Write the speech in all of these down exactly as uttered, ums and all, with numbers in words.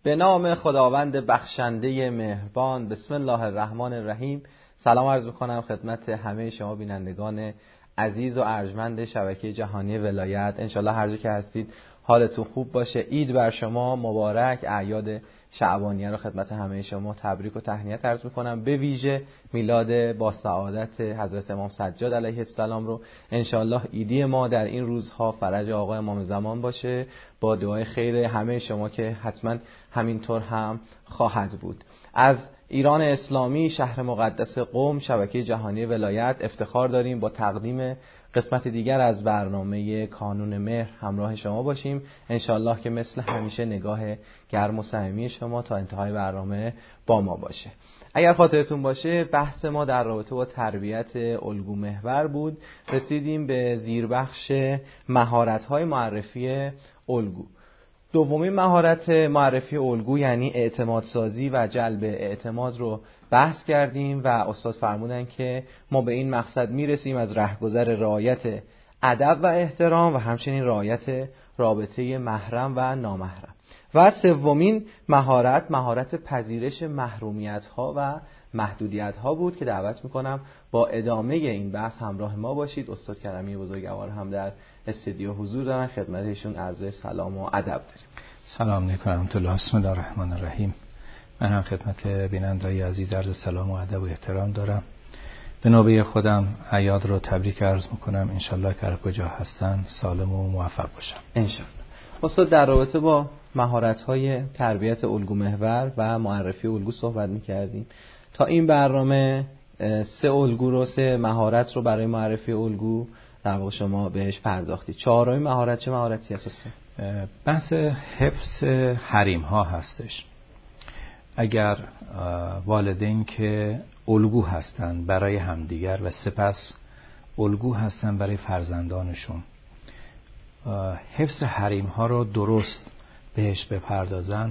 به نام خداوند بخشنده مهربان. بسم الله الرحمن الرحیم. سلام عرض میکنم خدمت همه شما بینندگان عزیز و ارجمند شبکه جهانی ولایت. انشالله هر جا که هستید حالتون خوب باشه. عید بر شما مبارک. اعیاد شعبانیه رو خدمت همه شما تبریک و تهنیت عرض میکنم. به ویژه میلاد با سعادت حضرت امام سجاد علیه السلام رو انشالله عیدی ما در این روزها فرج آقا امام زمان باشه، با دعای خیر همه شما که حتما همینطور هم خواهد بود. از ایران اسلامی، شهر مقدس قم، شبکه جهانی ولایت افتخار داریم با تقدیم قسمت دیگر از برنامه کانون مهر همراه شما باشیم. انشالله که مثل همیشه نگاه گرم و صمیمی شما تا انتهای برنامه با ما باشه. اگر خاطرتون باشه بحث ما در رابطه با تربیت الگو محور بود. رسیدیم به زیربخش مهارت‌های معرفی الگو. دومین مهارت معرفی الگو یعنی اعتماد سازی و جلب اعتماد رو بحث کردیم و استاد فرمودن که ما به این مقصد میرسیم از رهگذر رعایت ادب و احترام و همچنین رعایت رابطه محرم و نامحرم. و سومین مهارت مهارت پذیرش محرومیت ها و محدودیت ها بود که دعوت میکنم با ادامه این بحث همراه ما باشید. استاد کرمی بزرگوار هم در استودیو حضور دارن، خدمتشون عرض سلام و ادب داریم. سلام علیکم. بسم الله الرحمن الرحیم. من هم خدمت بینندگان عزیز عرض سلام و ادب و احترام دارم. به نوبه خودم اعیاد رو تبریک عرض میکنم. انشالله که هر کجا هستن سالم و موفق باشن انشالله. استاد در رابطه با مهارت‌های تربیت الگو محور و معرفی الگو صحبت می‌کردیم. تا این برنامه سه الگو رو سه مهارت رو برای معرفی الگو در واقع شما بهش پرداختید. چهارمین مهارت چه مهارتی هست؟ بحث حفظ حریم ها هستش. اگر والدین که الگو هستن برای همدیگر و سپس الگو هستن برای فرزندانشون، حفظ حریم ها رو درست بهش بپردازن،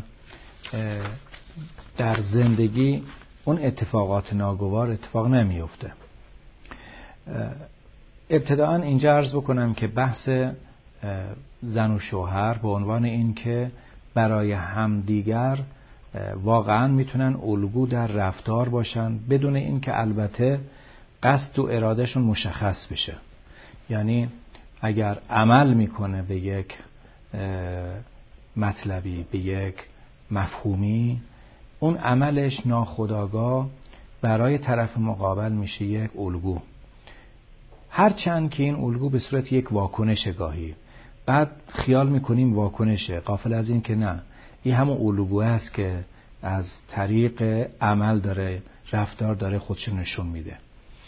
در زندگی اون اتفاقات ناگوار اتفاق نمیفته. ابتداً اینجا عرض بکنم که بحث زن و شوهر به عنوان این که برای همدیگر واقعاً میتونن الگو در رفتار باشن بدون این که البته قصد و ارادهشون مشخص بشه. یعنی اگر عمل میکنه به یک مطلبی، به یک مفهومی، اون عملش ناخودآگاه برای طرف مقابل میشه یک الگو، هرچند که این الگو به صورت یک واکنش گاهی بعد خیال میکنیم واکنشه، غافل از این که نه، این همون الگو است که از طریق عمل داره، رفتار داره خودش نشون میده.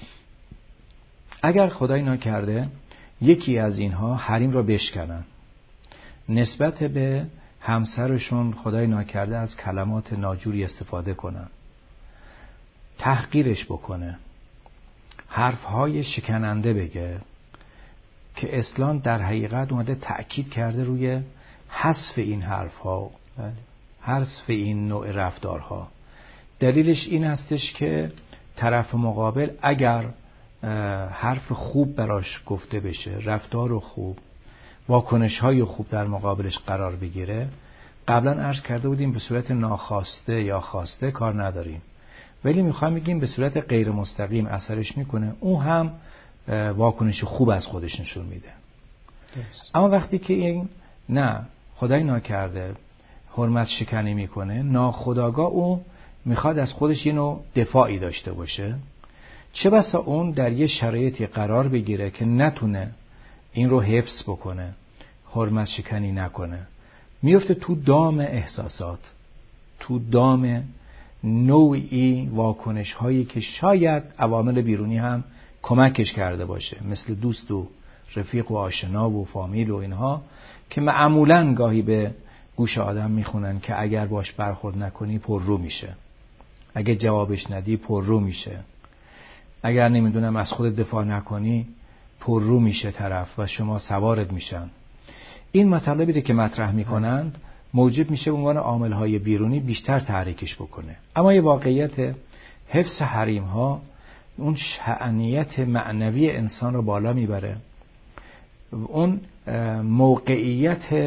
اگر خدای نکرده یکی از اینها حریم را بشکنن، نسبت به همسرشون خدای ناکرده از کلمات ناجوری استفاده کنن، تحقیرش بکنه، حرفهای شکننده بگه، که اسلام در حقیقت اومده تأکید کرده روی حذف این حرفها، حذف این نوع رفتارها. دلیلش این هستش که طرف مقابل اگر حرف خوب براش گفته بشه، رفتار خوب، واکنش‌های خوب در مقابلش قرار بگیره، قبلا عرض کرده بودیم به صورت ناخواسته یا خواسته کار نداریم، ولی میخوایم بگیم به صورت غیر مستقیم اثرش میکنه، اون هم واکنش خوب از خودش نشون میده. دست. اما وقتی که این نه خدای ناکرده حرمت شکنی میکنه، ناخودآگاه اون میخواد از خودش یه نوع دفاعی داشته باشه، چه بسا اون در یه شرایطی قرار بگیره که نتونه این رو حفظ بکنه، حرمت شکنی نکنه، میفته تو دام احساسات، تو دام نوعی واکنش هایی که شاید عوامل بیرونی هم کمکش کرده باشه، مثل دوست و رفیق و آشنا و فامیل و اینها، که معمولاً گاهی به گوش آدم میخونن که اگر باش برخورد نکنی پر رو میشه، اگر جوابش ندی پر رو میشه، اگر نمیدونم از خود دفاع نکنی پر رو میشه طرف و شما سوارت میشن. این مطالبی که مطرح میکنند موجب میشه به عنوان عامل‌های بیرونی بیشتر تحریکش بکنه. اما یه واقعیت، حفظ حریم ها اون شأنیت معنوی انسان رو بالا میبره، اون موقعیت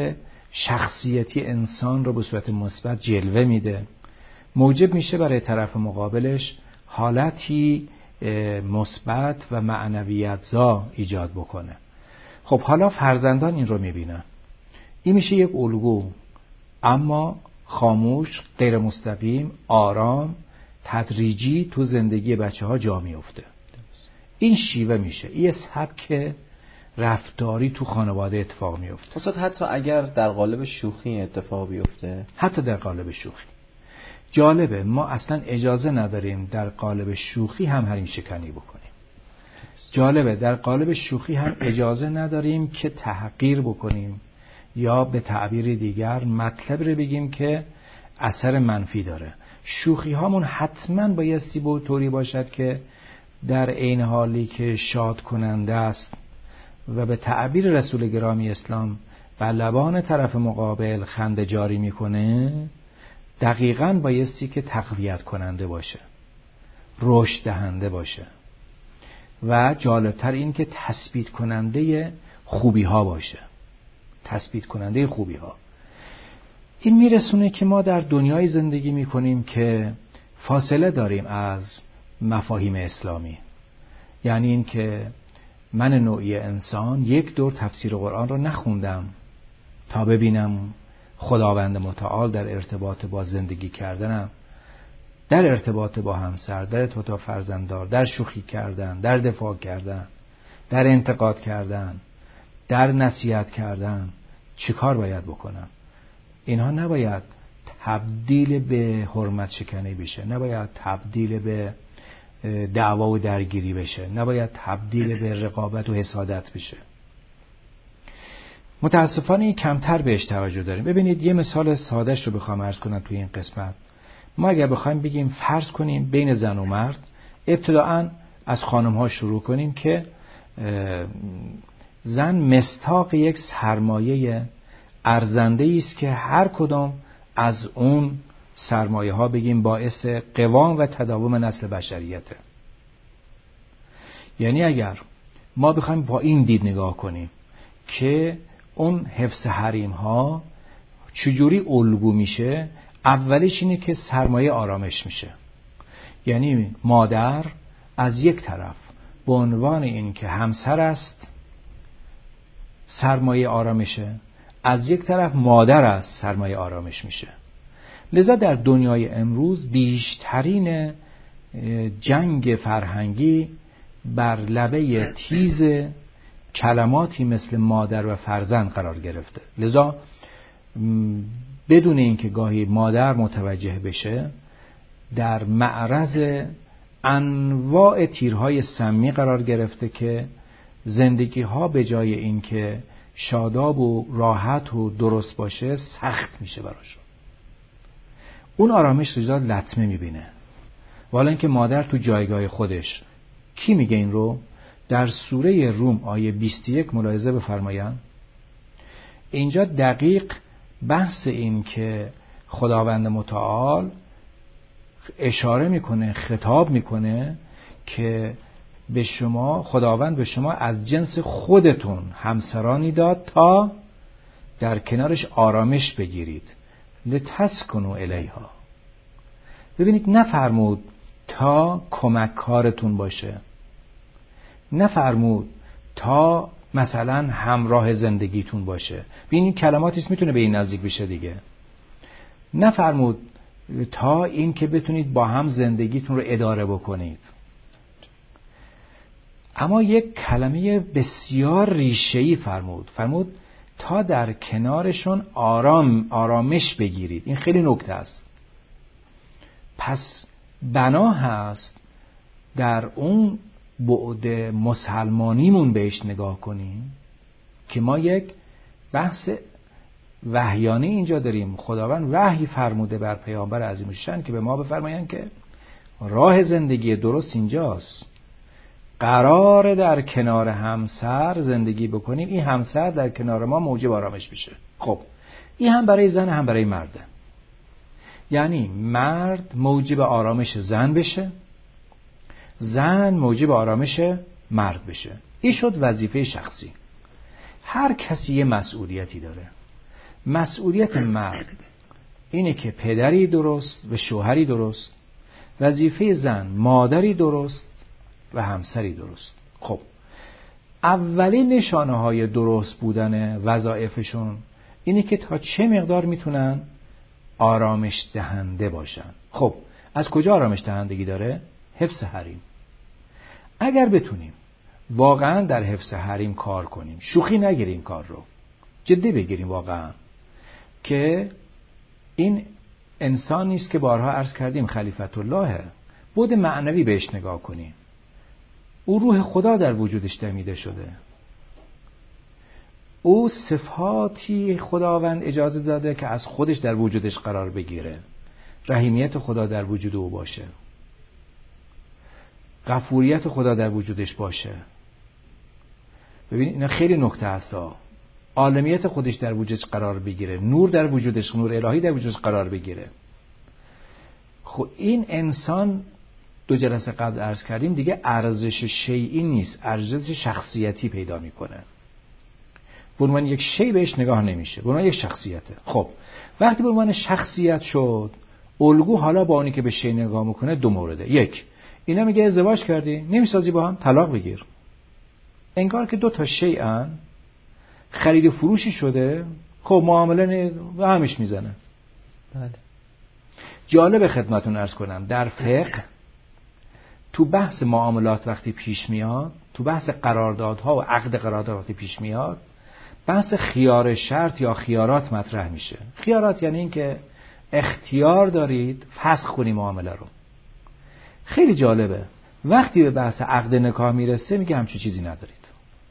شخصیتی انسان رو به صورت مثبت جلوه میده، موجب میشه برای طرف مقابلش حالتی مثبت و معنویت‌زا ایجاد بکنه. خب حالا فرزندان این رو میبینن، این میشه یک الگو، اما خاموش، غیر مستقیم، آرام، تدریجی تو زندگی بچه ها جا میفته. این شیوه میشه، این سبک رفتاری تو خانواده اتفاق میفته. استاد حتی اگر در قالب شوخی اتفاق بیفته، حتی در قالب شوخی. جالبه ما اصلا اجازه نداریم در قالب شوخی هم حریم شکنی بکنیم. جالبه در قالب شوخی هم اجازه نداریم که تحقیر بکنیم یا به تعبیر دیگر مطلب رو بگیم که اثر منفی داره. شوخی هامون حتما بایستی به طوری باشد که در عین حالی که شاد کننده است و به تعبیر رسول گرامی اسلام بر لبان طرف مقابل خنده جاری میکنه، دقیقاً بایستی که تقویت کننده باشه، رشد دهنده باشه و جالبتر این که تثبیت کننده خوبی ها باشه، تثبیت کننده خوبی ها. این میرسونه که ما در دنیای زندگی میکنیم که فاصله داریم از مفاهیم اسلامی. یعنی این که من نوعی انسان یک دور تفسیر قرآن رو نخوندم تا ببینم خداوند متعال در ارتباط با زندگی کردنم، در ارتباط با همسر، در ارتباط با فرزندار، در شوخی کردن، در دفاع کردن، در انتقاد کردن، در نصیحت کردن چی کار باید بکنم. اینها نباید تبدیل به حرمت شکنی بشه، نباید تبدیل به دعوا و درگیری بشه، نباید تبدیل به رقابت و حسادت بشه. متاسفانه این کمتر بهش توجه داریم. ببینید یه مثال سادهش رو بخوام عرض کنم توی این قسمت. ما اگر بخوایم بگیم فرض کنیم بین زن و مرد، ابتداعاً از خانم ها شروع کنیم که زن مصداق یک سرمایه ارزنده است که هر کدام از اون سرمایه ها بگیم باعث قوام و تداوم نسل بشریته. یعنی اگر ما بخوایم با این دید نگاه کنیم که اون حفظ حریم ها چجوری الگو میشه، اولیش اینه که سرمایه آرامش میشه. یعنی مادر از یک طرف به عنوان این که همسر است سرمایه آرامشه، از یک طرف مادر است سرمایه آرامش میشه. لذا در دنیای امروز بیشترین جنگ فرهنگی بر لبه تیز کلماتی مثل مادر و فرزند قرار گرفته. لذا بدون اینکه گاهی مادر متوجه بشه در معرض انواع تیرهای سمی قرار گرفته که زندگی ها به جای اینکه شاداب و راحت و درست باشه سخت میشه براشون. اون آرامش رو زیاد لطمه میبینه. والا اینکه مادر تو جایگاه خودش، کی میگه این رو؟ در سوره روم آیه بیست و یک ملاحظه بفرمایید. اینجا دقیق بحث این که خداوند متعال اشاره میکنه، خطاب میکنه که به شما، خداوند به شما از جنس خودتون همسرانی داد تا در کنارش آرامش بگیرید، لتسکنوا الیها. ببینید نفرمود تا کمک کارتون باشه، نفرمود تا مثلا همراه زندگیتون باشه. ببینید کلماتیست میتونه به این نزدیک بشه دیگه. نفرمود تا این که بتونید با هم زندگیتون رو اداره بکنید. اما یک کلمه بسیار ریشه‌ای فرمود. فرمود تا در کنارشون آرام آرامش بگیرید. این خیلی نکته است. پس بنا هست در اون بعد مسلمانیمون بهش نگاه کنیم که ما یک بحث وحیانه اینجا داریم. خداوند وحی فرموده بر پیامبر عظیم الشأن که به ما بفرمایند که راه زندگی درست اینجاست. قرار در کنار همسر زندگی بکنیم، این همسر در کنار ما موجب آرامش بشه. خب این هم برای زن هم برای مرده. یعنی مرد موجب آرامش زن بشه، زن موجب آرامش مرد بشه. این شد وظیفه شخصی. هر کسی یه مسئولیتی داره. مسئولیت مرد اینه که پدری درست و شوهری درست، وظیفه زن مادری درست و همسری درست. خب اولین نشانه های درست بودن وظایفشون اینه که تا چه مقدار میتونن آرامش دهنده باشن. خب از کجا آرامش دهندگی داره؟ حفظ حریم. اگر بتونیم واقعا در حفظ حریم کار کنیم، شوخی نگیریم، کار رو جدی بگیریم واقعا، که این انسان نیست که بارها عرض کردیم خلیفت اللهه، بود معنوی بهش نگاه کنیم. او روح خدا در وجودش دمیده شده، او صفاتی خداوند اجازه داده که از خودش در وجودش قرار بگیره، رحیمیت خدا در وجود او باشه، غفوریت خدا در وجودش باشه. ببینید اینا خیلی نکته هست ها. عالمیت خودش در وجودش قرار بگیره، نور در وجودش، نور الهی در وجودش قرار بگیره. خب این انسان دو جلسه قبل عرض کردیم دیگه ارزش شیئی نیست، ارزش شخصیتی پیدا میکنه. به عنوان یک شی بهش نگاه نمیشه، به عنوان یک شخصیته. خب وقتی به عنوان شخصیت شد، الگو حالا با اونی که به شی نگاه میکنه دو مورده. یک، اینا میگه ازدواج کردی نمیسازی با هم، طلاق بگیر. انگار که دو تا شیئن، خرید و فروشی شده، خب معامله و همش میزنه. بله. جالب خدمتون عرض کنم در فقه تو بحث معاملات وقتی پیش میاد، تو بحث قراردادها و عقد قرارداد وقتی پیش میاد، بحث خیار شرط یا خیارات مطرح میشه. خیارات یعنی این که اختیار دارید فسخ کنی معامله رو. خیلی جالبه وقتی به بحث عقد نکاح میرسه میگه همچین چیزی ندارید،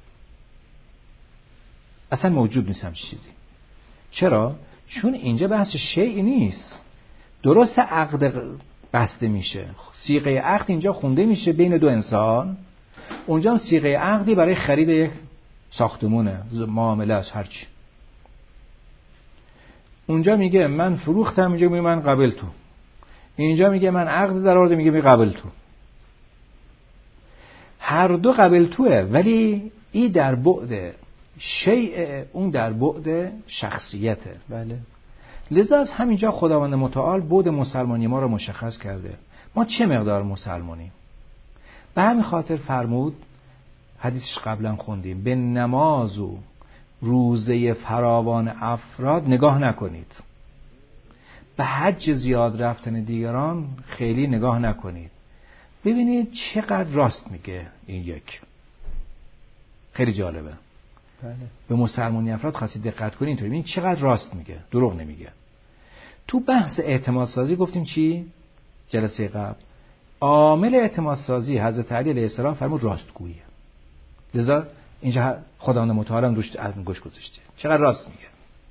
اصلا موجود نیست همچین چیزی. چرا؟ چون اینجا بحث شیئی نیست. درست عقد بسته میشه، صیغه عقد اینجا خونده میشه بین دو انسان، اونجا هم صیغه عقدی برای خرید یک ساختمونه، معامله است، هرچی. اونجا میگه من فروختم، اینجا میگه من قبل تو، اینجا میگه من عقد در آورده، میگه می قبل تو. هر دو قبل توه، ولی این در بعد شیء، اون در بعد شخصیته. بله. لذا از همینجا خداوند متعال بعد مسلمانی ما رو مشخص کرده. ما چه مقدار مسلمانیم؟ به همین خاطر فرمود، حدیثش قبلا خوندیم، به نماز و روزه فراوان افراد نگاه نکنید، به حج زیاد رفتن دیگران خیلی نگاه نکنید. ببینید چقدر راست میگه این یک. خیلی جالبه. بله. به مسلمانی افراد خاصی دقت کنید، اینطوری ببینید چقدر راست میگه، دروغ نمیگه. تو بحث اعتماد سازی گفتیم چی؟ جلسه قبل عامل اعتماد سازی حضرت علی علیه السلام فرمود راستگویی. لذا اینجا خداوند متعال هم روش انگشت گذاشته. چقدر راست میگه.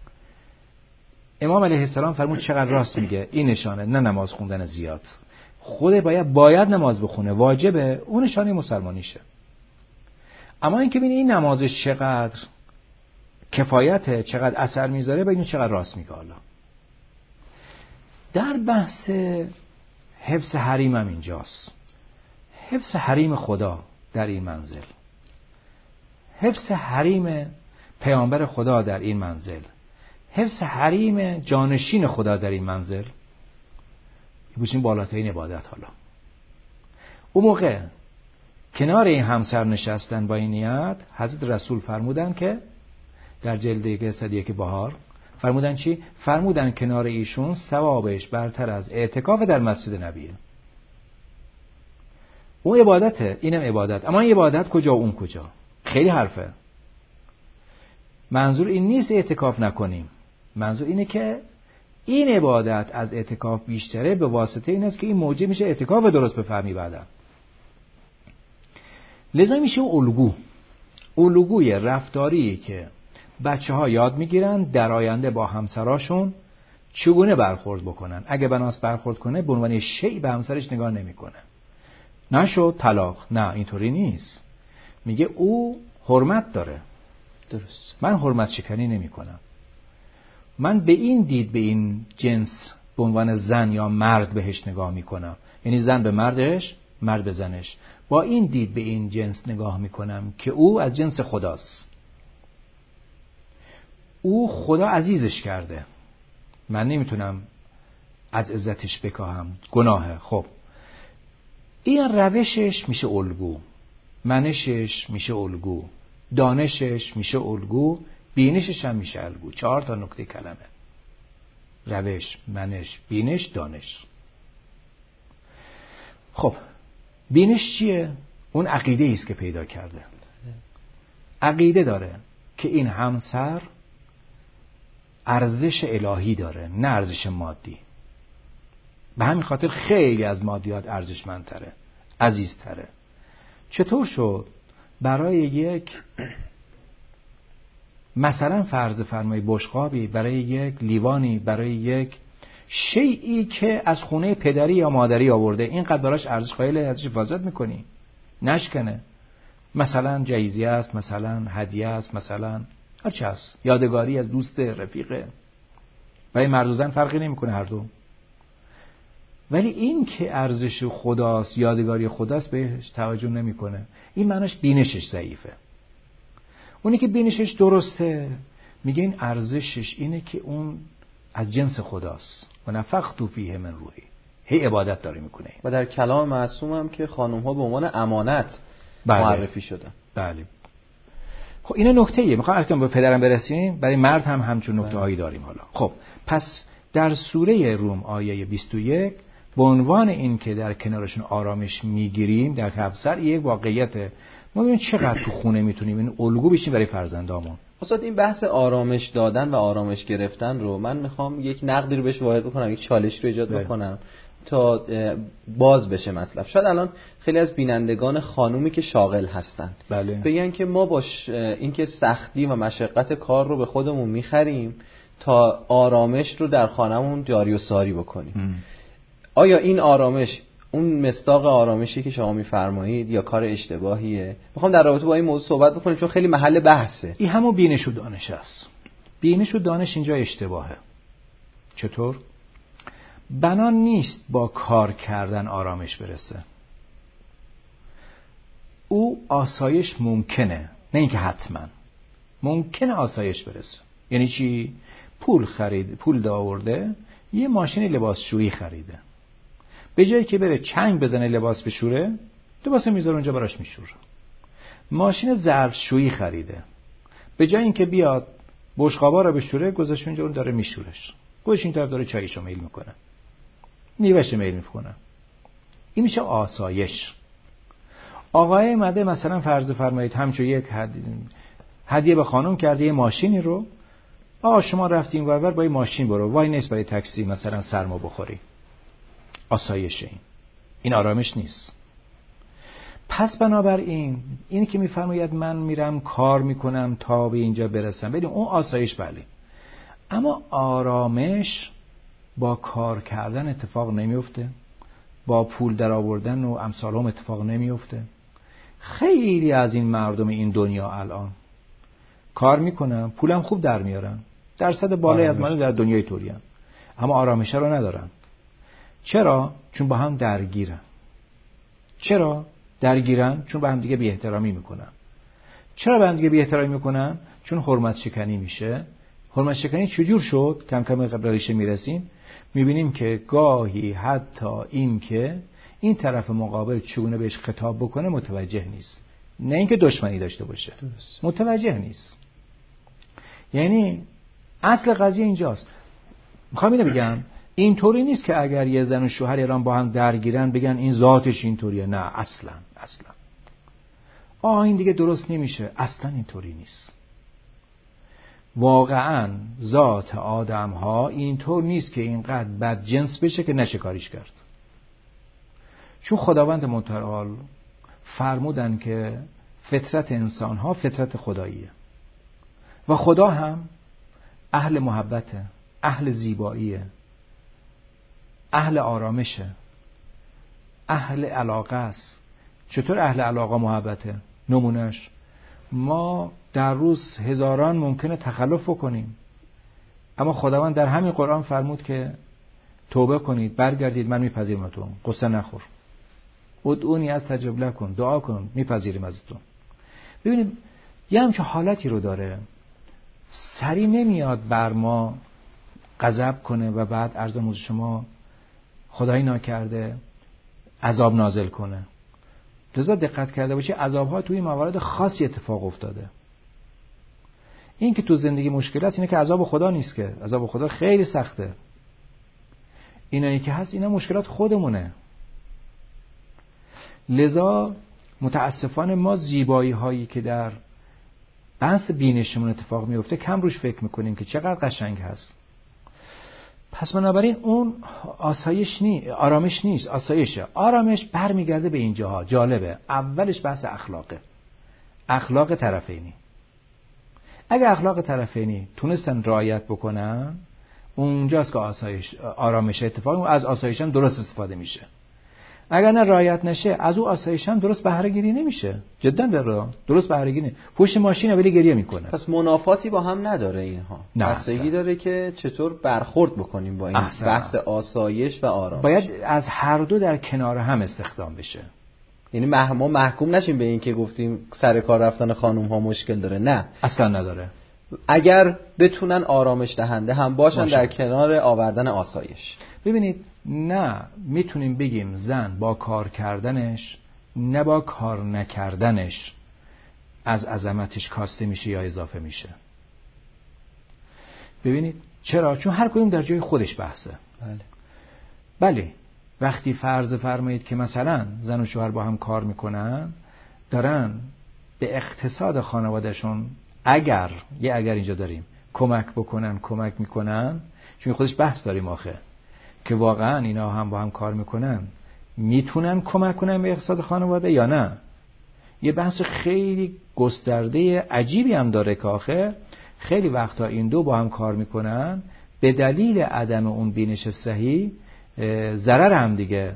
امام علیه السلام فرمود چقدر راست میگه. این نشانه، نه نماز خوندن زیاد. خود باید باید نماز بخونه، واجبه، اون نشانه مسلمانیشه. اما اینکه ببینید این نمازش چقدر کفایته، چقدر اثر میذاره، ببینید چقدر راست میگه. حالا در بحث حفظ حریم هم اینجاست. حفظ حریم خدا در این منزل، حفظ حریم پیامبر خدا در این منزل، حفظ حریم جانشین خدا در این منزل، بودیم بالاترین عبادت. حالا اون موقع کنار این همسر نشستن با این نیت، حضرت رسول فرمودن که در جلد یک صدیه که بهار فرمودن چی؟ فرمودن کنار ایشون ثوابش برتر از اعتکاف در مسجد نبیه. اون عبادته، اینم عبادت. اما این عبادت کجا و اون کجا؟ خیلی حرفه. منظور این نیست اعتکاف نکنیم، منظور اینه که این عبادت از اعتکاف بیشتره، به واسطه این است که این موجب میشه اعتکاف درست بفهمی بعدا. لذا میشه الگو، الگوی رفتاری که بچه ها یاد میگیرن در آینده با همسراشون چگونه برخورد بکنن. اگه بناس برخورد کنه به عنوان شیء به همسرش نگاه نمیکنه. نشو طلاق، نه اینطوری نیست. میگه او حرمت داره. درست. من حرمت شکنی نمی کنم. من به این دید به این جنس به عنوان زن یا مرد بهش نگاه می کنم. یعنی زن به مردش، مرد به زنش. با این دید به این جنس نگاه می کنم که او از جنس خداست. او خدا عزیزش کرده، من نمیتونم از عزتش بکاهم، گناهه. خب این روشش میشه الگو، منشش میشه الگو، دانشش میشه الگو، بینشش هم میشه الگو. چهار تا نکته کلمه: روش، منش، بینش، دانش. خب بینش چیه؟ اون عقیده ایست که پیدا کرده. عقیده داره که این همسر ارزش الهی داره، نه ارزش مادی. به همین خاطر خیلی از مادیات ارزشمندتره، عزیزتره. چطور شد برای یک مثلا فرض فرمای بشقابی، برای یک لیوانی، برای یک شیئی که از خونه پدری یا مادری آورده، اینقدر براش ارزش قائل ازش حفاظت میکنی نشکنه؟ مثلا جایزه است، مثلا هدیه است، مثلا هر چی است، یادگاری از دوست، رفیقه. برای مرد و زن فرقی نمیکنه هر دو. ولی این که ارزش خداست، یادگاری خداست، بهش توجه نمیکنه. این معناش بینشش ضعیفه. اونی که بینشش درسته میگه این ارزشش اینه که اون از جنس خداست و نفخت فیه من روحی، هی عبادت داره میکنه. و در کلام معصوم هم که خانم ها به عنوان امانت بله. معرفی شدن. بله. خب این نکته ایه. میخوام عرض کنم به پدرم برسیم، برای مرد هم همچون نکته هایی داریم. حالا خب پس در سوره روم آیه بیست و یک به عنوان این که در کنارشون آرامش میگیریم در کفسر، یک واقعیت ما ببینیم چقدر تو خونه میتونیم این الگو بشیم برای فرزندامون. استاد این بحث آرامش دادن و آرامش گرفتن رو من میخوام یک نقدی رو بهش وارد بکنم، یک چالش رو ایجاد بکنم تا باز بشه مطلب. شاید الان خیلی از بینندگان خانومی که شاغل هستن بله. بگن که ما باش اینکه سختی و مشقت کار رو به خودمون میخریم تا آرامش رو در خانمون جاری و ساری بکنیم. ام. آیا این آرامش اون مصداق آرامشی که شما میفرمایید یا کار اشتباهیه؟ میخوام در رابطه با این موضوع صحبت بکنیم چون خیلی محل بحثه. این همون بینش و دانش است. بینش و دانش اینجا اشتباهه. چطور؟ بنا نیست با کار کردن آرامش برسه. او آسایش ممکنه، نه اینکه حتما. ممکنه آسایش برسه. یعنی چی؟ پول خرید، پول داورده، یه ماشین لباسشویی خریده. به جایی که بره چنگ بزنه لباس بشوره، لباس میذاره اونجا براش میشوره. ماشین ظرفشویی خریده. به جای اینکه بیاد بشقابا رو بشوره، گذاشته اونجا اون داره میشورش. خودش این طرف داره چایشو میل میکنه. میوهش میل میکنه. این میشه آسایش. آقای مده مثلا فرض فرمایید همچون یک هدیه به خانم کرده یه ماشینی رو، آقا شما رفتین ورور با این ماشین برو، وای نیست برای تاکسی مثلا سرما بخوری. آسایش این این آرامش نیست. پس بنابراین اینی که میفرماید من میرم کار میکنم تا به اینجا برسم، ببین اون آسایش بله، اما آرامش با کار کردن اتفاق نمیفته، با پول در آوردن و امثال هم اتفاق نمیفته. خیلی از این مردم این دنیا الان کار میکنن، پولم خوب در میارن، درصد بالایی از مردم در دنیای طوری هستن، اما آرامش رو ندارن. چرا؟ چون با هم درگیرن. چرا درگیرن؟ چون با هم دیگه بی احترامی میکنن. چرا با هم دیگه بی احترامی میکنن؟ چون حرمت شکنی میشه. حرمت شکنی چجور شد؟ کم کم قبل ریشه میرسیم، میبینیم که گاهی حتی این که این طرف مقابل چگونه بهش خطاب بکنه متوجه نیست، نه اینکه دشمنی داشته باشه، درست. متوجه نیست. یعنی اصل قضیه اینجاست. میخوام اینو بگم اینطوری نیست که اگر یه زن و شوهر ایران با هم درگیرن بگن این ذاتش اینطوریه. نه اصلا اصلا آه این دیگه درست نمیشه. اصلا اینطوری نیست. واقعا ذات آدم ها اینطور نیست که اینقدر بد جنس بشه که نشه کاریش کرد. چون خداوند متعال فرمودن که فطرت انسان ها فطرت خداییه و خدا هم اهل محبته، اهل زیباییه، اهل آرامشه، اهل علاقه است. چطور اهل علاقه محبته؟ نمونهش ما در روز هزاران ممکنه تخلف کنیم، اما خداوند در همین قرآن فرمود که توبه کنید، برگردید، من میپذیرمتون، قصه نخور، ادعونی استجب لکم، دعا کن میپذیریم ازتون. ببینید یه همچه حالتی رو داره. سری نمیاد بر ما غضب کنه و بعد عرض موضوع شما خدایی ناکرده عذاب نازل کنه. لذا دقت کرده باشی عذاب‌ها توی موارد خاصی اتفاق افتاده. این که تو زندگی مشکل است اینه که عذاب خدا نیست، که عذاب خدا خیلی سخته. اینایی که هست اینا مشکلات خودمونه. لذا متاسفانه ما زیبایی هایی که در بحث بینشمون اتفاق میفته کم روش فکر میکنیم که چقدر قشنگ هست. پس بنابراین اون آسایش نی، آرامش نیست، آسایشه. آرامش برمیگرده به اینجاها. جالبه، اولش بحث اخلاقه، اخلاق طرفینی. اگه اخلاق طرفینی تونستن رعایت بکنن، اونجاست که آسایش، آرامش اتفاق، از آسایش هم درست استفاده میشه. اگر نه رعایت نشه، از او آسایش هم درست بهره گیری نمیشه. جدا به درست بهره گیری. پشت ماشین ولی گریه میکنه. پس منافاتی با هم نداره اینها. بستگی داره که چطور برخورد بکنیم با این احسن. بحث آسایش و آرامش. باید از هر دو در کنار هم استخدام بشه. یعنی ما محکوم نشیم به این که گفتیم سر کار رفتن خانم ها مشکل داره. نه، اصلا نداره. اگر بتونن آرامش دهنده هم باشن باشه. در کنار آوردن آسایش. ببینید، نه میتونیم بگیم زن با کار کردنش نه با کار نکردنش از عظمتش کاسته میشه یا اضافه میشه. ببینید چرا؟ چون هر کدوم در جای خودش بحثه. بله. بله، وقتی فرض فرمایید که مثلا زن و شوهر با هم کار میکنن، دارن به اقتصاد خانوادهشون اگر یه اگر اینجا داریم کمک بکنن، کمک میکنن، چون خودش بحث داریم آخه که واقعا اینا هم با هم کار میکنن، میتونن کمک کنن به اقتصاد خانواده یا نه. یه بحث خیلی گسترده عجیبی هم داره که آخه خیلی وقتا این دو با هم کار میکنن، به دلیل عدم اون بینش صحیح ضرر هم دیگه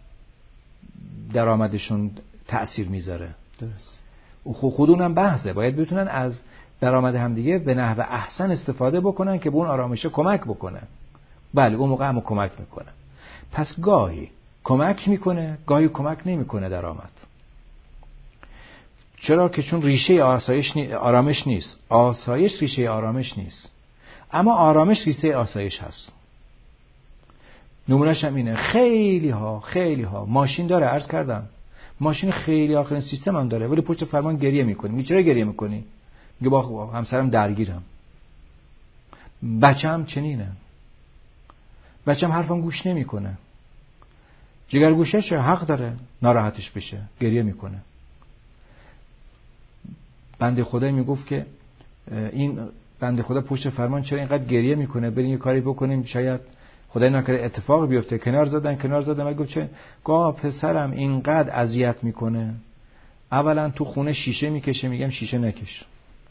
درآمدشون تأثیر میذاره. درست. خودون هم بحثه، باید بتونن از درآمد هم دیگه به نحو احسن استفاده بکنن که به اون آرامشه کمک بکنه. بله، اون موقع هم کمک میکنه. پس گاهی کمک میکنه، گاهی کمک نمیکنه درآمد. چرا؟ که چون ریشه آسایش نی... آرامش نیست. آسایش ریشه آرامش نیست، اما آرامش ریشه آسایش هست. نمونهش هم اینه، خیلی ها خیلی ها ماشین داره، عرض کردم ماشین خیلی آخرین سیستم هم داره، ولی پشت فرمان گریه میکنی. میگه چرا گریه میکنی؟ میگه با همسرم درگیرم. بچه‌م چنینه، بچه‌م حرفم گوش نمیکنه. جگرگوشه چه حق داره ناراحتش بشه، گریه میکنه. بنده خدا میگفت که این بنده خدا پشت فرمان چرا اینقدر گریه میکنه، بریم یه کاری بکنیم شاید خدای نکنه اتفاق بیفته. کنار زدن کنار زدن من گفت چه گاه پسرم اینقدر اذیت میکنه، اولا تو خونه شیشه میکشه، میگم شیشه نکش،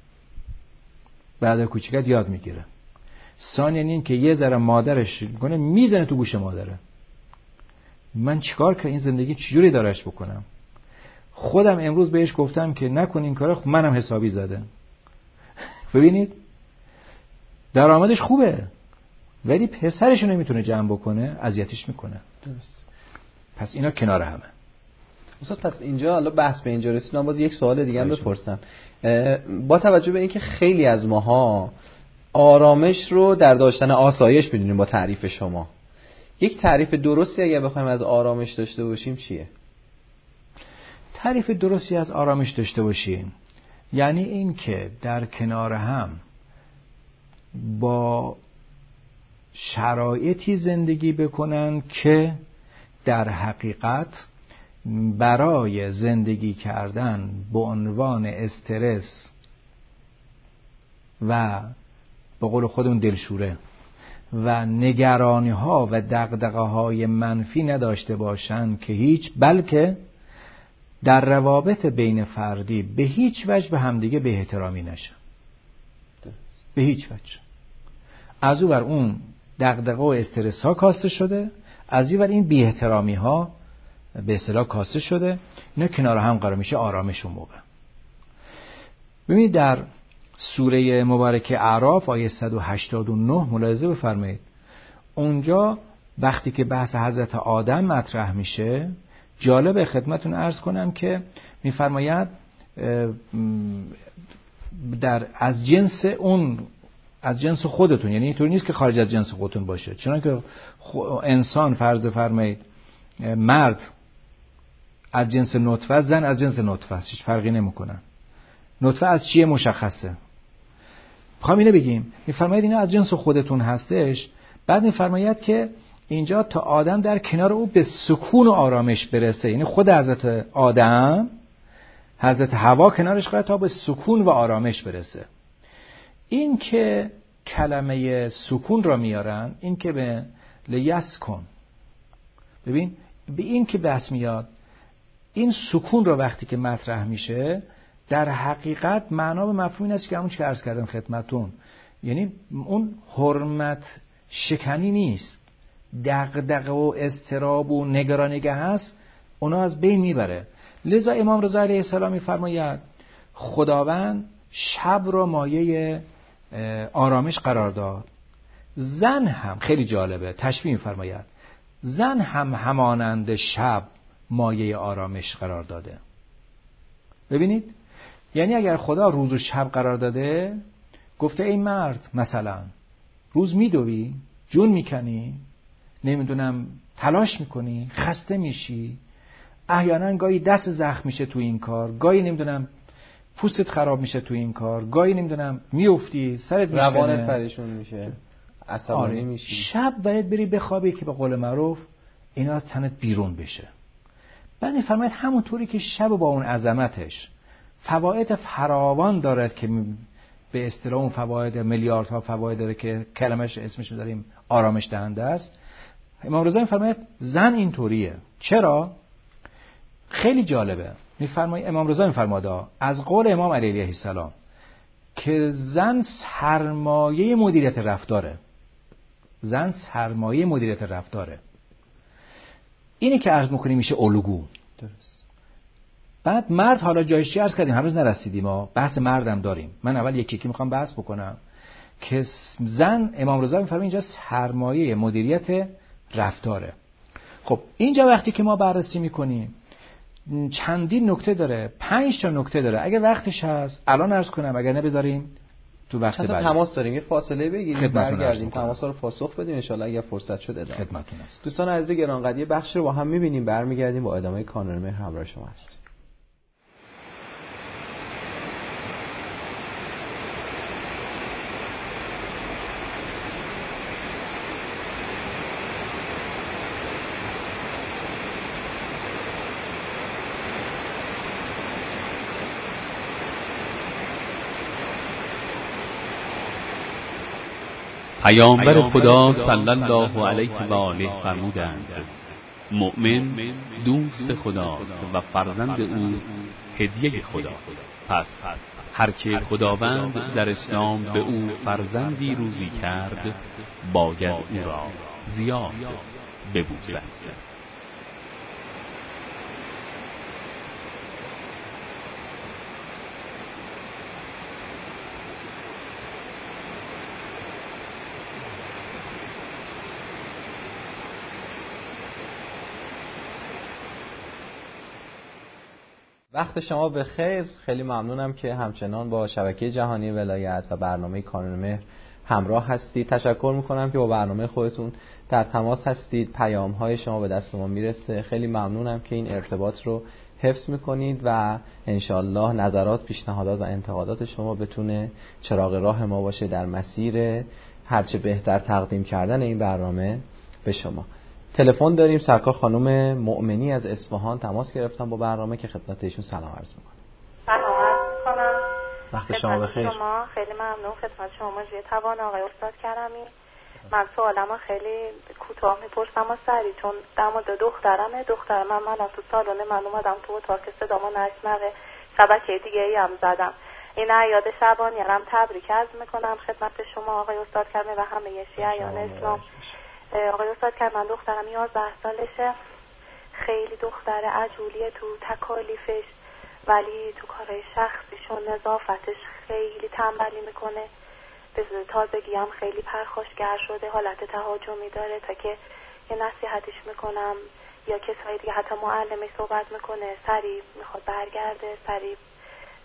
بعد کوچیکت یاد میگیره. ثانیاً این که یه ذره مادرش میکنه میزنه تو گوش مادره. من چیکار که این زندگی چجوری دارش بکنم؟ خودم امروز بهش گفتم که نکن این کارو، منم حسابی زده. ببینید درآمدش خوبه ولی پسرشو نمیتونه جمع بکنه، اذیتش میکنه. درست. پس اینا کنار همه. استاد پس اینجا حالا بحث به اینجا رسیدم، باز یک سوال دیگه هم بپرسم. با توجه به اینکه خیلی از ماها آرامش رو در داشتن آسایش بدونیم با تعریف شما، یک تعریف درستی اگر بخوایم از آرامش داشته باشیم چیه؟ تعریف درستی از آرامش داشته باشیم یعنی این که در کنار هم با شرایطی زندگی بکنن که در حقیقت برای زندگی کردن به عنوان استرس و به قول خودمون دلشوره و نگرانی ها و دغدغه های منفی نداشته باشن که هیچ، بلکه در روابط بین فردی به هیچ وجه به همدیگه به احترامی نشن، به هیچ وجه. از او بر اون دغدغه و استرس ها کاسته شده، از این بر این بی احترامی ها به اصطلاح کاسته شده، اینا کنار هم قرار میشه آرامش اون موقع. ببینید در سوره مبارکه اعراف آیه صد و هشتاد و نه ملاحظه بفرمایید، اونجا وقتی که بحث حضرت آدم مطرح میشه، جالب خدمتون عرض کنم که میفرماید در از جنس اون از جنس خودتون، یعنی اینطوری نیست که خارج از جنس خودتون باشه. چنانکه انسان فرض فرمایید مرد از جنس نطفه، زن از جنس نطفه است، هیچ فرقی نمیکنن. نطفه از چیه مشخصه. میخوام اینو بگیم، میفرماید اینا از جنس خودتون هستش. بعد میفرماید که اینجا تا آدم در کنار او به سکون و آرامش برسه، یعنی خود حضرت آدم، حضرت حوا کنارش قرار تا به سکون و آرامش برسه. این که کلمه سکون را میارن، این که به لیسکن، ببین به این که بس میاد، این سکون را وقتی که مطرح میشه در حقیقت معنا به مفهوم این است که همون چی عرض کردم خدمتون، یعنی اون حرمت شکنی نیست، دغدغه و اضطراب و نگرانیگه هست، اونا از بین میبره. لذا امام رضا علیه السلام میفرماید خداوند شب را مایه آرامش قرار داد. زن هم خیلی جالبه، تشبیه میفرماید زن هم همانند شب مایه آرامش قرار داده. ببینید، یعنی اگر خدا روز و شب قرار داده، گفته ای مرد مثلا روز میدوی، جون میکنی، نمیدونم تلاش میکنی، خسته میشی، احیانا گاهی دست زخم میشه تو این کار، گاهی نمیدونم پوستت خراب میشه تو این کار، گاهی نمیدونم میافتی سرت میشکنه، روانت پریشون میشه، عصبانی آره. میشی، شب باید بری بخوابی که به قول معروف اینا از تنت بیرون بشه. بعد میفرماید همونطوری که شب با اون عظمتش فواید فراوان دارد که به اصطلاح اون فواید میلیاردها فواید داره که کلمش اسمش میذاریم آرامش دهنده است، امام رضا میفرماید زن اینطوریه. چرا؟ خیلی جالبه. میفرماید امام رضا میفرماید از قول امام علی علیه السلام که زن سرمایه مدیریت رفتاره. زن سرمایه مدیریت رفتاره. اینی که عرض میکنیم میشه الگو. درست. بعد مرد حالا جایش چی عرض کردیم، هنوز نرسیدیم، ما بحث مردم داریم. من اول یکی یکی میخوام بحث بکنم که زن امام رضا میفرماید اینجا سرمایه مدیریت رفتاره. خب اینجا وقتی که ما بررسی میکنیم چندین نکته داره، پنج تا نکته داره. اگه وقتش هست الان عرض کنم، اگر نه بذاریم تو وقت بعد. تماس داریم، یه فاصله بگیریم برگردیم تماس رو پاسخ بدیم، ان شاءالله اگه فرصت شد ادامه خدمتتون است. دوستان عزیز گرامی، یه بخش رو با هم می‌بینیم، برمیگردیم با ادامه کانون مهر همراه شما هستیم. پیامبر خدا صلی الله علیه و آله فرمودند مؤمن دوست خداست و فرزند او هدیه خداست. پس هر که خداوند در اسلام به او فرزندی روزی کرد باید او را زیاد ببوسد. وقت شما بخیر. خیلی ممنونم که همچنان با شبکه جهانی ولایت و برنامه کانون مهر همراه هستید. تشکر میکنم که با برنامه خودتون در تماس هستید، پیام های شما به دست ما میرسه. خیلی ممنونم که این ارتباط رو حفظ میکنید و انشالله نظرات، پیشنهادات و انتقادات شما بتونه چراغ راه ما باشه در مسیر هرچه بهتر تقدیم کردن این برنامه به شما. تلفن داریم. سرکار خانم مؤمنی از اصفهان تماس گرفتن با برنامه که خدمت ایشون سلام عرض میکنم. سلام عرض میکنم. وقت شما بخیر. شما خیلی ممنون. خدمت شما مجری توان آقای استاد کرمی. من سوالمو خیلی کوتاه میپرسم و سریع، چون در مورد دخترمه. دخترم من من تو سالن من اومدم تو اتاق که صدامو نشنوه، شبکه دیگه ای هم زدم. این اعیاد شبانی هم تبریک عرض میکنم خدمت شما آقای استاد کرمی و همه شیعیان اسلام. آقای استاد کرمی، من دخترم یازده سالشه، خیلی دختر عجولیه تو تکالیفش، ولی تو کارهای شخصیشون نظافتش خیلی تنبلی میکنه. به تازگی هم خیلی پرخاشگر شده، حالت تهاجمی داره، تا که یه نصیحتش میکنم یا کسایی دیگه حتی معلمش صحبت میکنه سریع میخواد برگرده، سریع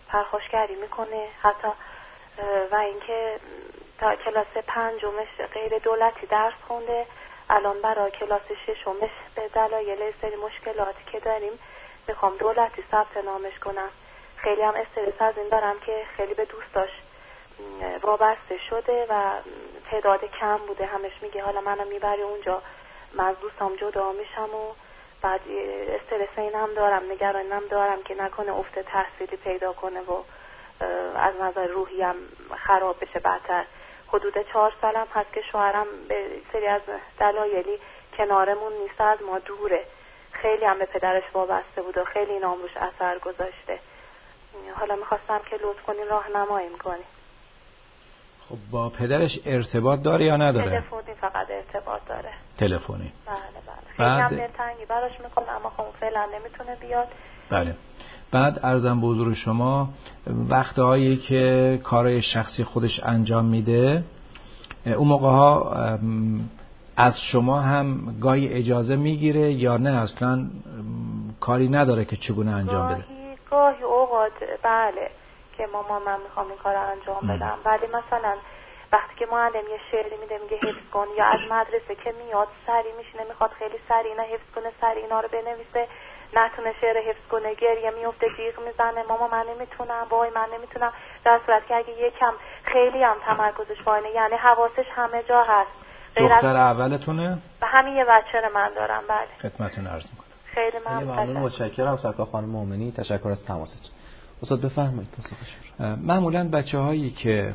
پرخاشگری میکنه حتی، و اینکه تا کلاس پنجمش غیر دولتی درس خونده، الان برای کلاس ششمش به دلایل سری مشکلاتی که داریم میخوام دولتی ثبت نامش کنم. خیلی هم استرس از این دارم که خیلی به دوستاش وابسته شده و تعداد کم بوده. همش میگه حالا منو میبری اونجا من از دوستام جدا میشم و بعد استرس اینم دارم، نگرانیم دارم که نکنه افت تحصیلی پیدا کنه و از نظر روحی هم خراب بشه بدتر. حدود چهار سالم هست که شوهرم به سری از دلایلی کنارمون نیست، از ما دوره. خیلی هم به پدرش وابسته بود و خیلی این روش اثر گذاشته. حالا میخواستم که لطف کنین راهنمایی کنین. خب با پدرش ارتباط داره یا نداره؟ تلفنی فقط ارتباط داره. تلفنی. بله بله. خیلی بعد... هم دلتنگی براش میکنه اما خب فعلا نمیتونه بیاد. بله. بعد عرضم به حضور شما وقتهایی که کارهای شخصی خودش انجام میده اون موقع ها از شما هم گاهی اجازه میگیره یا نه اصلا کاری نداره که چگونه انجام بده؟ گاهی گاهی اوقات بله که مامان من میخوام این کار رو انجام بدم، ولی مثلا وقتی که معلم یه شعری میده میگه حفظ کن، یا از مدرسه که میاد سری میشینه میخواد خیلی سری اینا حفظ کنه، سری اینا رو بنویسه، نتونه شعر حفظ کنه گریه میفته جیغ میزنه ماما من نمیتونم، وای من نمیتونم، در صورت که اگه یکم خیلی هم تمرکزش پایینه یعنی حواسش همه جا هست. دختر اولتونه؟ به همین یه بچه رو من دارم. بله خدمتتون عرض میکنم. خیلی ممنون. متشکرم سرکار خانم مومنی، تشکر از تماستون. استاد بفرمایید. معمولا بچه هایی که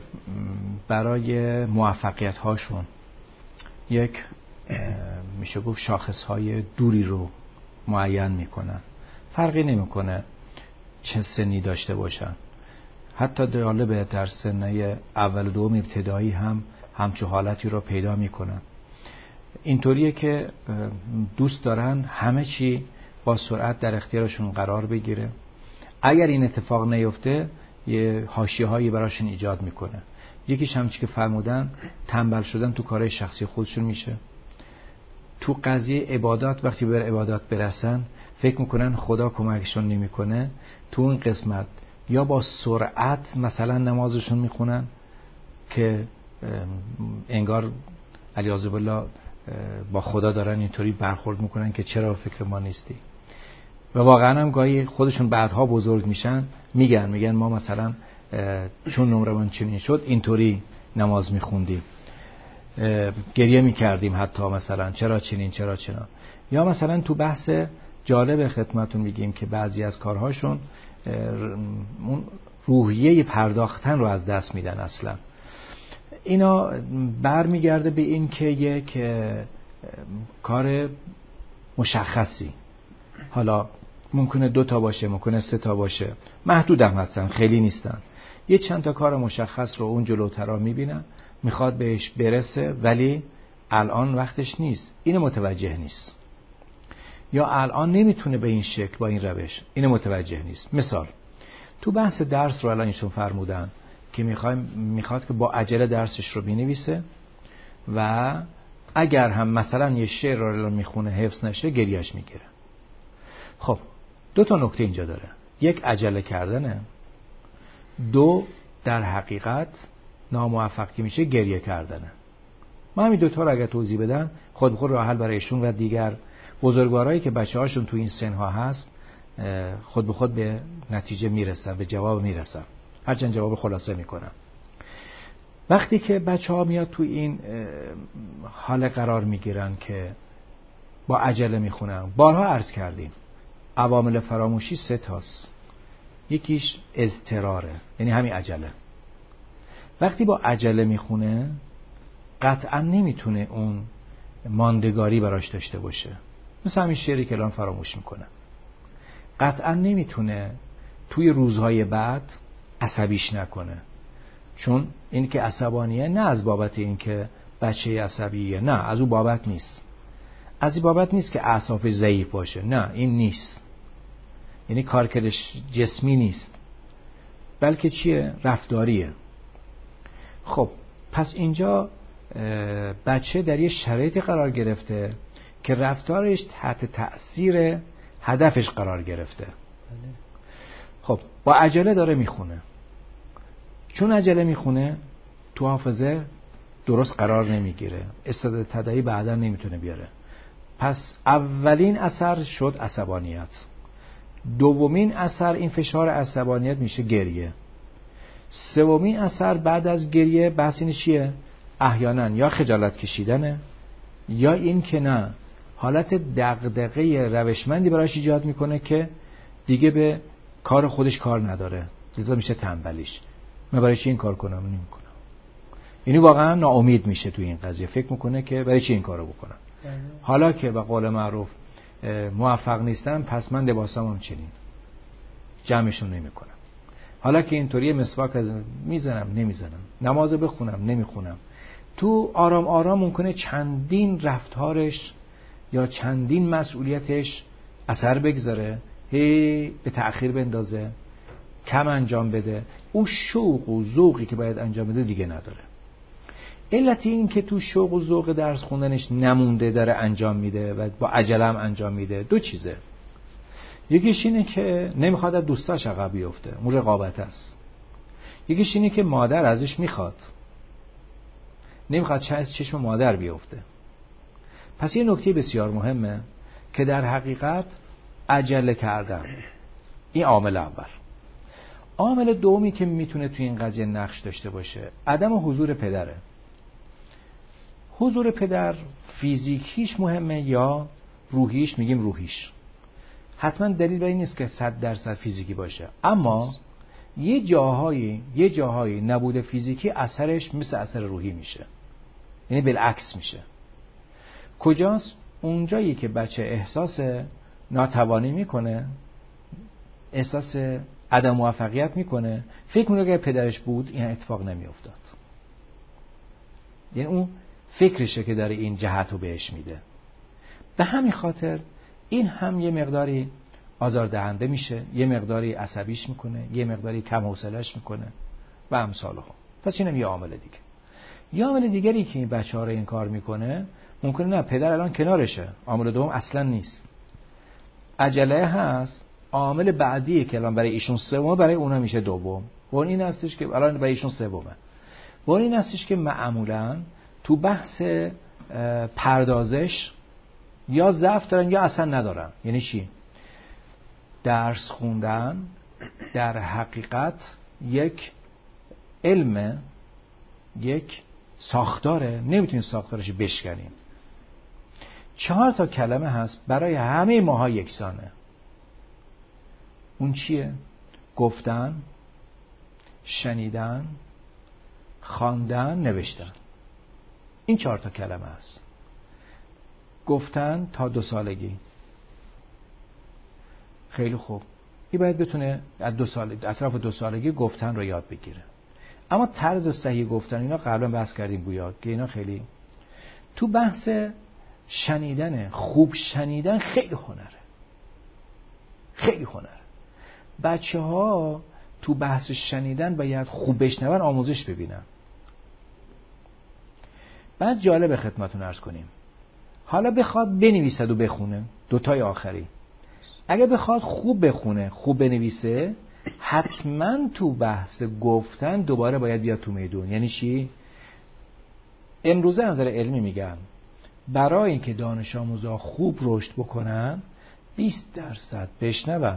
برای موفقیت هاشون یک میشه گفت شاخص های دوری رو معین میکنن، فرقی نمیکنه چه سنی داشته باشن، حتی جالبه در سنه اول و دوم ابتدایی هم همچو حالتی رو پیدا میکنن. اینطوریه که دوست دارن همه چی با سرعت در اختیارشون قرار بگیره. اگر این اتفاق نیفته یه حاشیه‌هایی براشون ایجاد میکنه. یکیش همچی که فرمودن تنبل شدن تو کارهای شخصی خودشون میشه. تو قضیه عبادات وقتی بر عبادات برسن فکر میکنن خدا کمکشون نمیکنه، تو اون قسمت یا با سرعت مثلا نمازشون میخونن که انگار علیاذ بالله با خدا دارن اینطوری برخورد میکنن که چرا فکر ما نیستی. و واقعا هم گاهی خودشون بعدها بزرگ میشن میگن میگن ما مثلا چون نمرمون چنین شد اینطوری نماز میخوندیم، گریه میکردیم حتی مثلا چرا چنین چرا چنان. یا مثلا تو بحث جالب خدمتون میگیم که بعضی از کارهاشون اون روحیه پرداختن رو از دست میدن. اصلا اینا برمیگرده به این که یک کار مشخصی، حالا ممکنه دو تا باشه ممکنه سه تا باشه، محدود هم هستن خیلی نیستن، یه چند تا کار مشخص رو اون جلوترا میبینن میخواد بهش برسه ولی الان وقتش نیست، اینو متوجه نیست، یا الان نمیتونه به این شکل با این روش، اینو متوجه نیست. مثال تو بحث درس رو الان ایشون فرمودن که میخوایم میخواد که با عجله درسش رو بنویسه و اگر هم مثلا یه شعر رو میخونه حفظ نشه گریهش میگیره. خب دو تا نکته اینجا داره، یک عجله کردنه، دو در حقیقت ناموفق که میشه گریه کردنه. من همین دوتا رو اگر توضیح بدم خود بخود راه حل برایشون و دیگر بزرگوارایی که بچه هاشون تو این سنها هست خود به خود به نتیجه میرسن، به جواب میرسن، هرچند جواب خلاصه میکنم. وقتی که بچه ها میاد تو این حال قرار میگیرن که با عجله میخونن، بارها عرض کردیم عوامل فراموشی سه تاست. یکیش اضطراره، یعنی همین عجله. وقتی با عجله میخونه قطعا نمیتونه اون ماندگاری براش داشته باشه، مثل همین شعری که الان فراموش میکنه. قطعا نمیتونه توی روزهای بعد عصبیش نکنه، چون این که عصبانیه نه از بابت این که بچه عصبیه، نه از اون بابت نیست، از این بابت نیست که اعصابش ضعیف باشه، نه این نیست، یعنی کارکردش جسمی نیست بلکه چیه؟ رفتاریه. خب پس اینجا بچه در یه شرایطی قرار گرفته که رفتارش تحت تأثیر هدفش قرار گرفته. خب با عجله داره میخونه، چون عجله میخونه تو حافظه درست قرار نمیگیره، استعداد تداعی بعدا نمیتونه بیاره. پس اولین اثر شد عصبانیت، دومین اثر این فشار عصبانیت میشه گریه، سومین اثر بعد از گریه بحث این چیه؟ احیانا یا خجالت کشیدنه یا این که نه حالت دغدغه روشمندی براش ایجاد میکنه که دیگه به کار خودش کار نداره، لذا میشه تنبلیش. من برای چی این کار کنم؟ نمیکنم. یعنی واقعا ناامید میشه تو این قضیه، فکر میکنه که برای چی این کارو بکنم. حالا که به قول معروف موفق نیستم پس من لباسامو چنین جمعشون نمیکنم. حالا که اینطوری مسواک از میزنم نمیزنم، نماز بخونم نمیخونم. تو آرام آرام ممکنه چندین رفتارش یا چندین مسئولیتش اثر بگذاره، هی به تأخیر بندازه، کم انجام بده، اون شوق و ذوقی که باید انجام بده دیگه نداره. علت این که تو شوق و ذوق درس خوندنش نمونده داره انجام میده و با عجله هم انجام میده دو چیزه. یکیش اینه که نمیخواد از دوستاش عقب بیفته، اون رقابت است. یکیش اینه که مادر ازش میخواد، نمیخواد چشم مادر بیفته. پس یه نکته بسیار مهمه که در حقیقت عجله کردن، این عامل اول. عامل دومی که میتونه توی این قضیه نقش داشته باشه عدم حضور پدره. حضور پدر فیزیکیش مهمه یا روحیش؟ میگیم روحیش. حتما دلیل بر این نیست که صد درصد فیزیکی باشه، اما یه جاهایی یه جاهایی نبود فیزیکی اثرش مثل اثر روحی میشه، یعنی بالعکس میشه. کجاست؟ اونجایی که بچه احساس ناتوانی میکنه، احساس عدم موفقیت میکنه، فکر میکنه که پدرش بود این اتفاق نمیافتاد. یعنی اون فکرشه که داره این جهت رو بهش میده. به همین خاطر این هم یه مقداری آزاردهنده میشه، یه مقداری عصبیش میکنه، یه مقداری کم حوصله‌اش میکنه و امثال هم. پس اینم یه عامل دیگه. یه عامل دیگری که این بچه‌ها رو این کار میکنه ممکنه نه پدر الان کنارشه، عامل دوم اصلا نیست، عجله هست. عامل بعدی که الان برای ایشون سومه برای اونا میشه دوم. و این هستش که الان برای ایشون سومه. و این هستش که معمولاً تو بحث پردازش یا ضعف دارن یا اصلا ندارن. یعنی چی؟ درس خوندن در حقیقت یک علم، یک ساختاره، نمیتونیم ساختارش بشکنیم. چهار تا کلمه هست برای همه ماها یکسانه. اون چیه؟ گفتن، شنیدن، خواندن، نوشتن. این چهار تا کلمه هست. گفتن تا دو سالگی. خیلی خوب. این باید بتونه از دو سال اطراف دو سالگی گفتن رو یاد بگیره. اما طرز صحیح گفتن اینا قبلا بحث کردیم گویا که اینا خیلی تو بحث شنیدن، خوب شنیدن خیلی هنره. خیلی هنره. بچه ها تو بحث شنیدن باید خوب بشنون، آموزش ببینن. بعد جالب خدمتتون عرض کنیم، حالا بخواد بنویسد و بخونه، دوتای آخری، اگه بخواد خوب بخونه خوب بنویسه، حتما تو بحث گفتن دوباره باید بیاد تو میدون. یعنی چی؟ امروزه نظر علمی میگم برای اینکه دانش آموزا خوب رشد بکنن بیست درصد بشنون،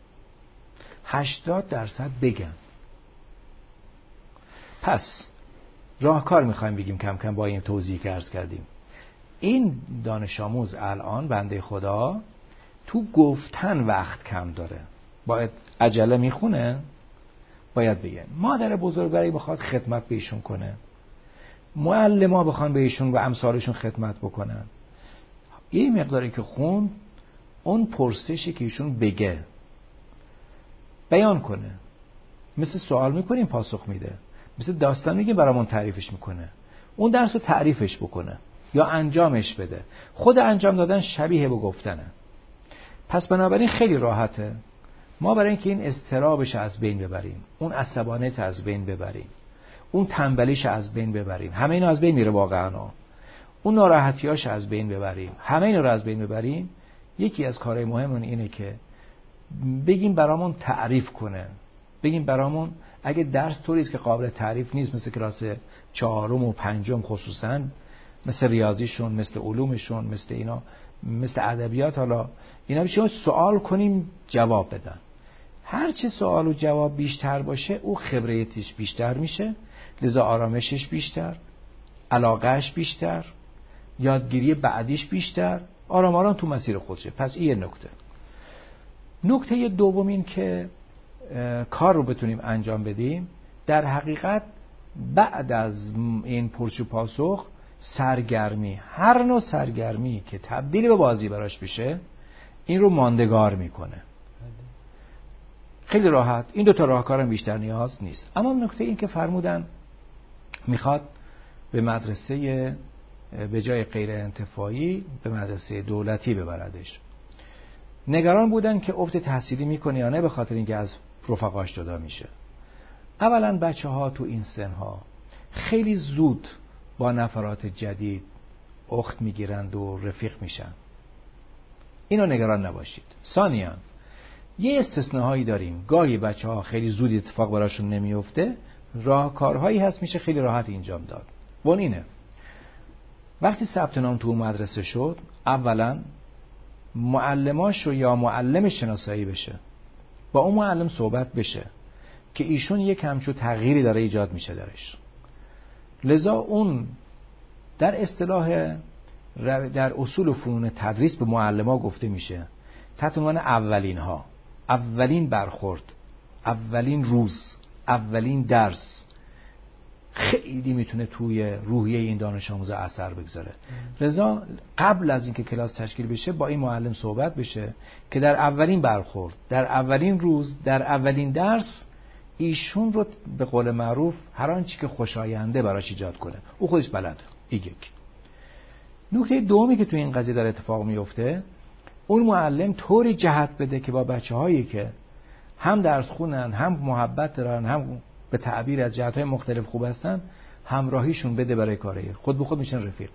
هشتاد درصد بگن. پس راهکار میخوایم بگیم کم کم با این توضیح که عرض کردیم. این دانش آموز الان بنده خدا تو گفتن وقت کم داره، باید عجله میخونه، باید بگن. مادر بزرگواری بخواد خدمت به ایشون کنه، معلم‌ها بخوان به ایشون و امثالشون خدمت بکنن، این مقداری که خون اون پرسشی که ایشون بگه بیان کنه، مثل سوال میکنیم پاسخ میده، مثل داستان میگه برامون تعریفش میکنه، اون درس رو تعریفش بکنه یا انجامش بده. خود انجام دادن شبیه به گفتنه. پس بنابراین خیلی راحته. ما برای اینکه این اضطرابش از بین ببریم، اون عصبانیت از بین ببریم، اون تنبلیش از بین ببریم، همه اینا از بین میره واقعا، اون ناراحتیاش از بین ببریم، همه اینا رو از بین ببریم، یکی از کارهای مهم اینه که بگیم برامون تعریف کنه، بگیم برامون اگه درس طوری است که قابل تعریف نیست، مثل کلاس چهارم و پنجم خصوصا، مثل ریاضیشون، مثل علومشون، مثل اینا، مثل ادبیات، حالا اینا بچه‌ها سوال کنیم جواب بدن. هر چه سوال و جواب بیشتر باشه او خبرتش بیشتر میشه، لذا آرامشش بیشتر، علاقهش بیشتر، یادگیری بعدیش بیشتر، آرام آرام تو مسیر خودشه. پس این یه نکته. نکته دوم این که کار رو بتونیم انجام بدیم، در حقیقت بعد از این پرسش و پاسخ سرگرمی، هر نوع سرگرمی که تبدیل به بازی براش بشه این رو ماندگار میکنه. خیلی راحت، این دوتا راهکارم بیشتر نیاز نیست. اما نکته این که فرمودن میخواد به مدرسه به جای غیر انتفاعی به مدرسه دولتی ببردش. نگران بودن که افت تحصیلی میکنه یا نه، به خاطر اینکه از رفقاش جدا میشه. اولا بچه ها تو این سن ها خیلی زود با نفرات جدید اخت میگیرند و رفیق میشن، اینو نگران نباشید. ثانیاً یه استثناهایی داریم، گاهی بچه ها خیلی زود اتفاق براشون نمیفته، راهکارهایی هست میشه خیلی راحت انجام داد. اون اینه وقتی ثبت نام تو مدرسه شد، اولا معلماش رو یا معلم شناسایی بشه، با اون معلم صحبت بشه که ایشون یک همچون تغییری داره ایجاد میشه درش. لذا اون در اصطلاح در اصول و فنون تدریس به معلم‌ها گفته میشه تحت عنوان اولین ها، اولین برخورد، اولین روز، اولین درس خیلی میتونه توی روحیه این دانش آموز اثر بگذاره. لذا قبل از اینکه کلاس تشکیل بشه با این معلم صحبت بشه که در اولین برخورد، در اولین روز، در اولین درس ایشون رو به قول معروف هر آنچه که خوشاینده براش ایجاد کنه. او خودش بلده. این یک. نکته دومی که توی این قضیه داره اتفاق میفته، اون معلم طوری جهت بده که با بچه‌هایی که هم درس خونن، هم محبت دارن، هم به تعبیر از جهت‌های مختلف خوب هستن، همراهیشون بده برای کاری، خود به خود میشن رفیق.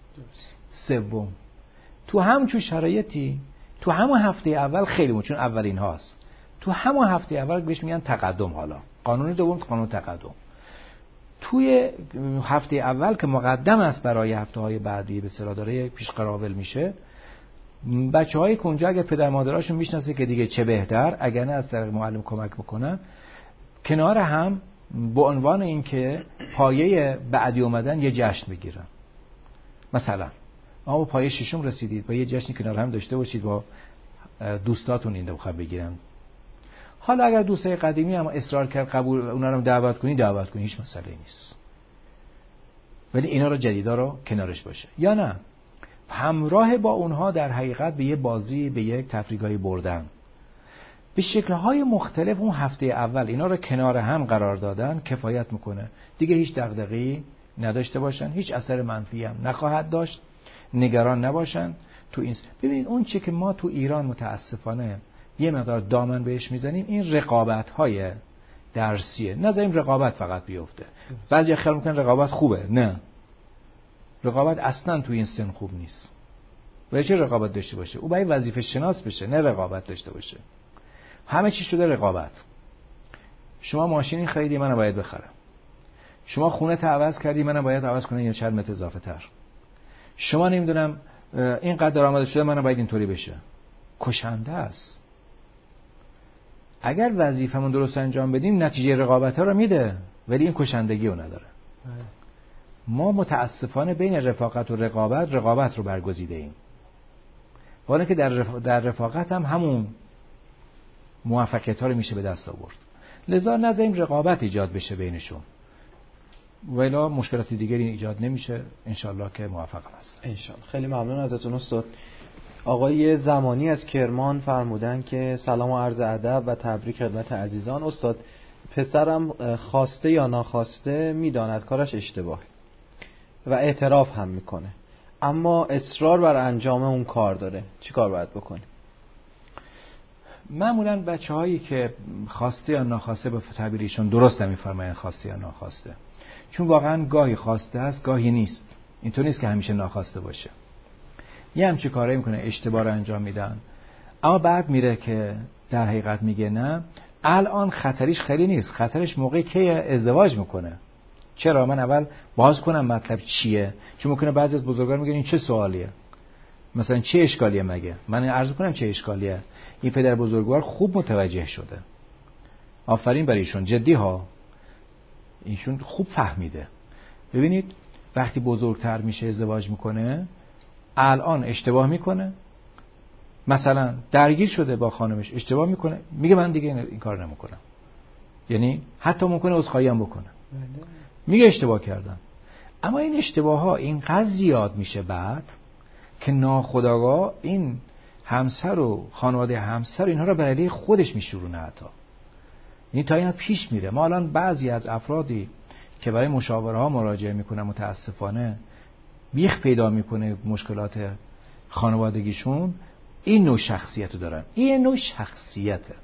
سوم، تو همچون شرایطی تو همون هفته اول خیلی مون، چون اولین هاست، تو همون هفته اول بهش میگن تقدم. حالا قانون دوم قانون تقدم. توی هفته اول که مقدم است برای هفته‌های بعدی، به اصطلاح داره پیش قراول میشه، بچه‌های کنجا اگه پدر مادراشون میشناسه که دیگه چه بهتر، اگر نه از طریق معلم کمک بکنن، کنار هم به عنوان اینکه پایه بعدی اومدن یه جشن بگیرن. مثلا ما با پایه ششم رسیدید، با یه جشنی کنار هم داشته باشید، با دوستاتون این دفعه بگیرن. حالا اگر دوستای قدیمی هم اصرار کرد قبول اونا رو دعوت کنی، دعوت کنی، هیچ مسئله نیست. ولی اینا رو جدیدا رو کنارش باشه. یا نه همراه با اونها در حقیقت به یه بازی، به یک تفریحی بردن، به شکل‌های مختلف اون هفته اول اینا رو کنار هم قرار دادن کفایت میکنه. دیگه هیچ دغدغه‌ای نداشته باشن، هیچ اثر منفی هم نخواهد داشت، نگران نباشن. تو این ببینید اون چی که ما تو ایران متاسفانه یه مقدار دامن بهش میزنیم، این رقابت‌های درسیه. نذاریم رقابت فقط بیفته. بعضی خیال میکنن رقابت خوبه. نه، رقابت اصلا تو این سن خوب نیست. باید چه رقابت داشته باشه؟ او باید وظیفه شناس بشه، نه رقابت داشته باشه. همه چی شده رقابت. شما ماشینی خریدی، منم باید بخرم. شما خونه تا عوض کردی، منم باید عوض کنم یا چند متر اضافه تر. شما نمیدونم اینقدر درآمد شده، منم باید اینطوری بشه. کشنده است. اگر وظیفمون درست انجام بدیم نتیجه رقابت ها رو میده، ولی این کشندگی رو نداره. ما متاسفانه بین رفاقت و رقابت رقابت رو برگزیده ایم، حالا که در, رف... در رفاقت هم همون موفقیت ها رو میشه به دست آورد. لذا نذاریم رقابت ایجاد بشه بینشون، ولی مشکلات دیگری ایجاد نمیشه. انشالله که موفق هست. انشالله. خیلی ممنون ازتون استاد. آقای زمانی از کرمان فرمودن که سلام و عرض ادب و تبریک خدمت عزیزان. استاد، پسرم خواسته یا ناخواسته میداند کارش اشتباهه و اعتراف هم میکنه، اما اصرار بر انجام اون کار داره، چی کار باید بکنیم؟ معمولا بچه هایی که خواسته یا ناخواسته، به تعبیرشون درست نمیفرماین خواسته یا ناخواسته، چون واقعا گاهی خواسته است گاهی نیست. اینطور نیست که همیشه ناخواسته باشه. یه همچی کاری میکنه، اشتباه رو انجام میدن، اما بعد میره که در حقیقت میگه نه، الان خطریش خیلی نیست، خطرش موقعی که ازدواج میکنه. چرا؟ من اول باز کنم مطلب چیه، چون ممکنه بعضی از بزرگان میگن این چه سوالیه، مثلا چه اشکالیه مگه، من عرض کنم چه اشکالیه. این پدر بزرگوار خوب متوجه شده، آفرین بر ایشون، جدی ها، ایشون خوب فهمیده. ببینید وقتی بزرگتر میشه ازدواج میکنه، الان اشتباه میکنه، مثلا درگیر شده با خانمش، اشتباه میکنه، میگه من دیگه این کار نمیکنم، یعنی حتی ممکنه عذرخواهی هم بکنه، میگه اشتباه کردم. اما این اشتباه ها اینقدر زیاد میشه بعد که ناخودآگاه این همسر و خانواده همسر اینها رو به علیه خودش میشورونه. حتی این تا این پیش میره. ما الان بعضی از افرادی که برای مشاوره ها مراجعه میکنن متاسفانه بیخ پیدا میکنه مشکلات خانوادگیشون، این نوع شخصیت رو دارن. این نوع شخصیته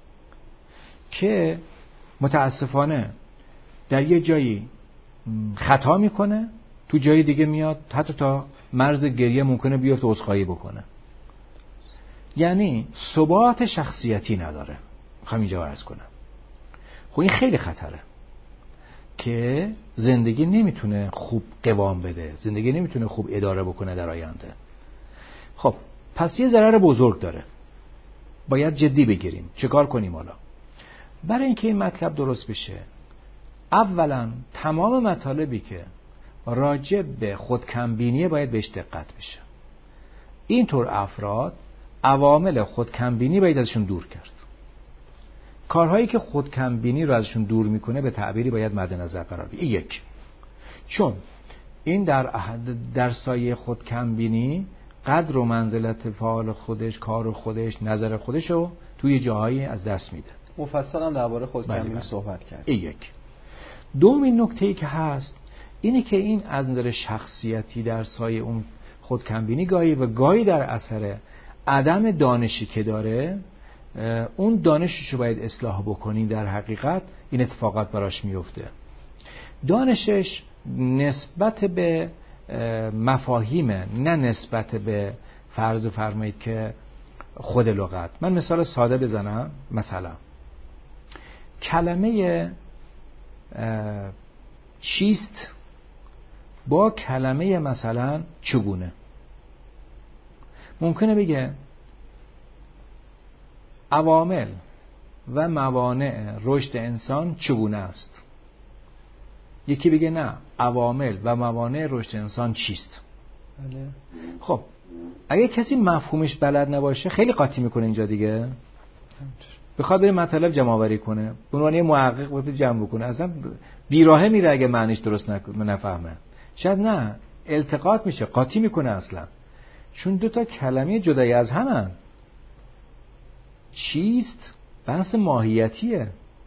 که متاسفانه در یه جایی خطا میکنه، تو جای دیگه میاد حتی تا مرز گریه ممکنه بیفته عذرخواهی بکنه. یعنی ثبات شخصیتی نداره. میخوام اینجا عرض کنم خب این خیلی خطره که زندگی نمیتونه خوب قوام بده، زندگی نمیتونه خوب اداره بکنه در آینده. خب پس یه ضرر بزرگ داره، باید جدی بگیریم. چه کار کنیم حالا؟ برای اینکه این مطلب درست بشه، اولا تمام مطالبی که راجع به خودکمبینی باید بهش دقت بشه. اینطور افراد عوامل خودکمبینی باید ازشون دور کرد. کارهایی که خودکمبینی رو ازشون دور میکنه به تعبیری باید مد نظر قرار بگیره. یک، چون این در در سایه خودکمبینی قدر و منزلت فعال خودش، کار خودش، نظر خودش رو توی جاهایی از دست میده. مفصل هم درباره خودکمبینی صحبت کرد. این یک. دومین نکته‌ای که هست اینه که این از نظر شخصیتی در سایه اون خودکمبینی گاهی و گاهی در اثر عدم دانشی که داره، اون دانشش رو باید اصلاح بکنی. در حقیقت این اتفاقات براش میفته. دانشش نسبت به مفاهیمه، نه نسبت به فرض فرمایید که خود لغت. من مثال ساده بزنم. مثلا کلمه چیست با کلمه مثلا چگونه. ممکنه بگه عوامل و موانع رشد انسان چگونه است، یکی بگه نه عوامل و موانع رشد انسان چیست. بله. خب اگه کسی مفهومش بلد نباشه خیلی قاطی میکنه اینجا دیگه، بخواد بره مطلب جمع آوری کنه، به عنوان یه محقق وقتی جمع بکنه اصلا بیراهه میره اگه معنیش درست نفهمه. شاید نه، التقاط میشه، قاطی میکنه اصلا، چون دو تا کلمه جدای از همن. چیست بحث ماهیتیه،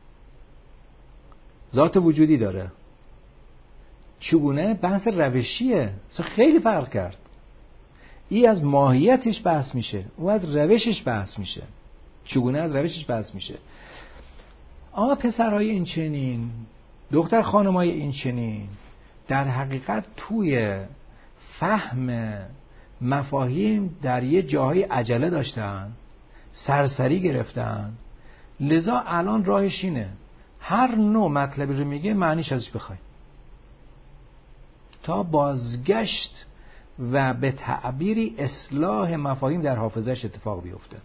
ذات وجودی داره. چگونه بحث روشیه، خیلی فرق کرد. این از ماهیتش بحث میشه، او از روشش بحث میشه. چگونه از روشش بحث میشه. آقا پسرهای این چنین، دختر خانمای این چنین، در حقیقت توی فهم مفاهیم در یه جاهای عجله داشتن، سرسری گرفتن، لذا الان راهش اینه هر نوع مطلبی رو میگه معنیش ازش بخوای، تا بازگشت و به تعبیری اصلاح مفاهیم در حافظهش اتفاق بیفته.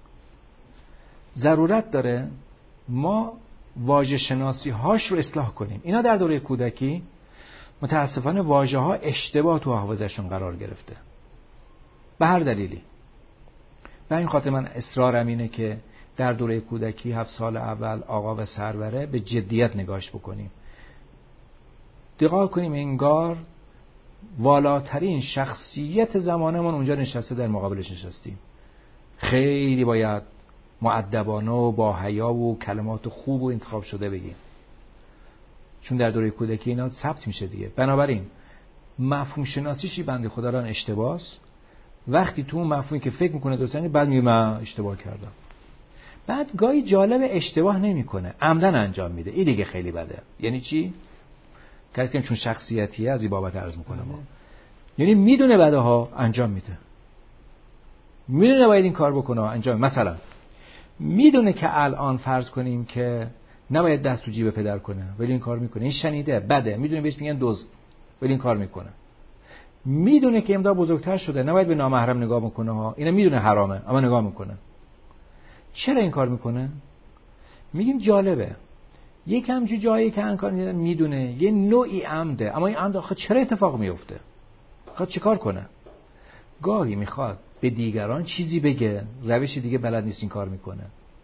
ضرورت داره ما واژه شناسی هاش رو اصلاح کنیم. اینا در دوره کودکی متاسفانه واژه ها اشتباه تو حافظهشون قرار گرفته به هر دلیلی. و این خاطر من اصرارم اینه که در دوره کودکی هفت سال اول آقا و سروره به جدیت نگاش بکنیم، دقت کنیم انگار والاترین شخصیت زمانمون اونجا نشسته، در مقابلش نشستیم. خیلی باید مؤدبانه و با حیا و کلمات خوب و انتخاب شده بگیم، چون در دوره کودکی اینا ثبت میشه دیگه. بنابراین مفهوم شناسیشی بنده خدا ران اشتباس. وقتی تو اون مفهومی که فکر میکنه درسته، بعد میگه من اشتباه کردم. بعد گاهی جالب اشتباه نمیکنه، عمدن انجام میده. این دیگه خیلی بده. یعنی چی؟ کسی که چون شخصیتیه از این بابت عرض میکنه ما. یعنی میدونه بعدها انجام میده، میدونه باید این کار بکنه انجام. مثلا میدونه که الان فرض کنیم که نباید دست تو جیب پدر کنه ولی این کار میکنه، این شنیده بده، میدونه بهش میگن دزد ولی این کار میکنه. میدونه که امدا بزرگتر شده نباید به نامحرم نگاه میکنه ها، اینا میدونه حرامه اما نگاه میکنه. چرا این کار میکنه؟ میگیم جالبه، یک همچین جایی که این کار میدونه یه نوعی عمده، اما این عمد آخه چرا اتفاق میفته؟ میخواد چیکار کنه؟ گاهی میخواد به دیگران چیزی بگه، روش دیگه بلد نیست این کار میکنه.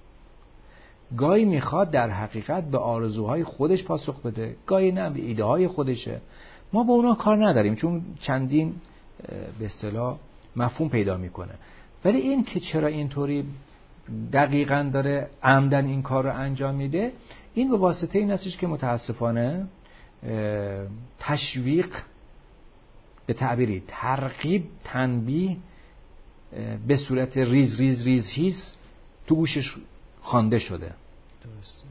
گاهی میخواد در حقیقت به آرزوهای خودش پاسخ بده، گاهی نه به ایده های خودشه. ما با اونا کار نداریم چون چندین به اصطلاح مفهوم پیدا میکنه. ولی این که چرا اینطوری دقیقاً داره عمدن این کار رو انجام میده، این به واسطه این هستش که متاسفانه تشویق، به تعبیری ترغیب، تنبیه به صورت ریز ریز ریز هیز تو گوشش خوانده شده. درسته.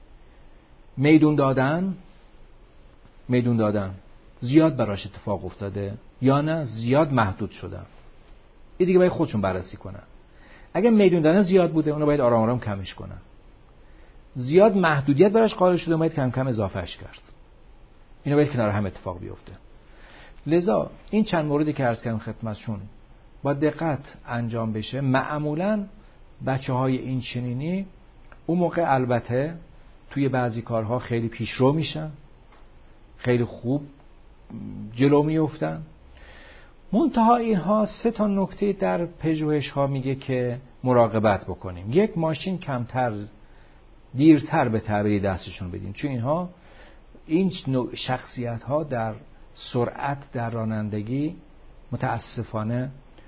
میدون دادن میدون دادن زیاد براش اتفاق افتاده یا نه زیاد محدود شدن، این دیگه باید خودشون بررسی کنن. اگه میدون دادن زیاد بوده اونو باید آرام آرام کمش کنن. زیاد محدودیت براش قائل شده باید کم کم اضافهش کرد. اینو باید کنار هم اتفاق بیفته. لذا این چند موردی که عرض کردم خدمتشون با دقت انجام بشه. معمولاً بچه‌های این چنینی اون موقع البته توی بعضی کارها خیلی پیشرو میشن، خیلی خوب جلو میافتن. منتها اینها سه تا نکته در پژوهش ها میگه که مراقبت بکنیم. یک، ماشین کمتر دیرتر به تعبیری دستشون بدیم، چون اینها این شخصیت ها در سرعت در رانندگی متاسفانه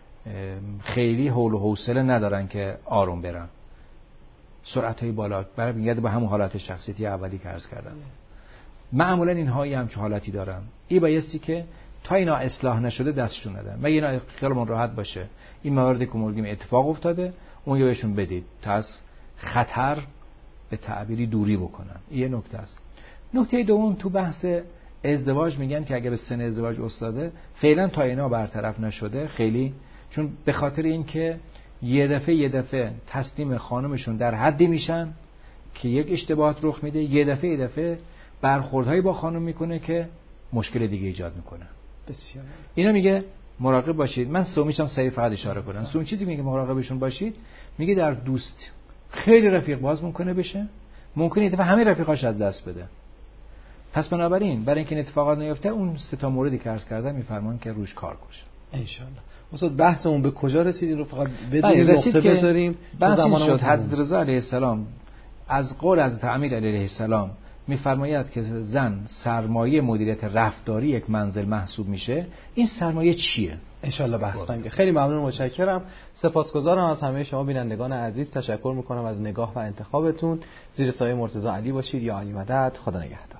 خیلی حول و حوصله ندارن که آروم برن، سرعت های بالا، برای میگرده به همون حالت شخصیتی اولی که عرض کردم. معمولا اینها هم چه حالتی دارن، این بایستی که تا اینا اصلاح نشده دستشون ندن. مگه اینا خیالمون راحت باشه این مواردی که مورد اتفاق افتاده اون رو بهشون بدید تا از خطر به تعبیری دوری بکنن. این یه نکته است. نکته دوم، تو بحث ازدواج میگن که اگه به سن ازدواج افتاده فعلا تا اینا برطرف نشده خیلی، چون به خاطر این که یه دفعه یه دفعه تسلیم خانمشون در حدی میشن که یک اشتباهات رخ میده، یه دفعه یه دفعه برخوردهایی با خانم میکنه که مشکل دیگه ایجاد میکنه. بسیار. اینا میگه مراقب باشید. من سومیشم سریع فقط اشاره کنم. سوم چیزی میگه مراقبشون باشید، میگه در دوست خیلی رفیق باز ممکنه بشه، ممکنه این دفعه همه رفیقاش از دست بده. پس بنابراین برای اینکه این اتفاقات نیفته اون سه تا موردی که عرض کردم میفرمان که روش کار کنه ان شاء الله. استاد بحثمون به کجا رسیدین رو فقط بدونیم نقطه بذاریم. بحث این شد حضرت رضا علیه السلام از قول حضرت امیر علیه السلام میفرماید که زن سرمایه مدیریت رفتاری یک منزل محسوب میشه. این سرمایه چیه؟ انشالله بحث کنیم. خیلی ممنون، متشکرم، سپاسگزارم از همه شما بینندگان عزیز. تشکر میکنم از نگاه و انتخابتون. زیر سایه مرتضی علی باشید. یا علی مدد. خدا نگهدار.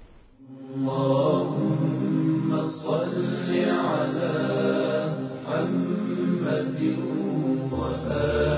اللهم صل علی محمد و